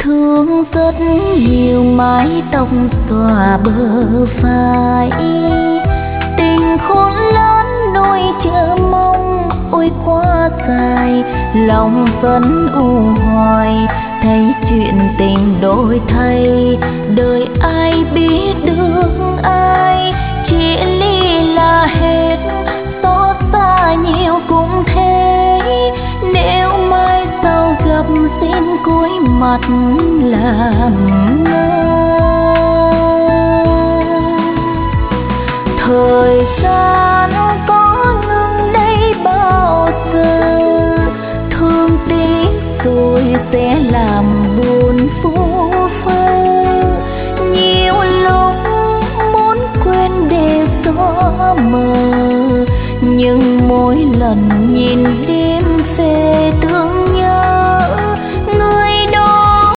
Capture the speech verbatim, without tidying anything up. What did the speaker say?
Thương rất nhiều mái tóc xòa bờ vai, tình khôn lớn đôi chờ mong, ôi quá dài lòng vẫn u hoài. Thấy chuyện tình đổi thay, đời ai biết được ai, chỉ ly là hết, xót xa nhiều cũng thế. Nếu mai sau gặp xin cúi mặt làm ngơ. Thời gian có ngừng đây bao giờ, thương tiếc rồi sẽ làm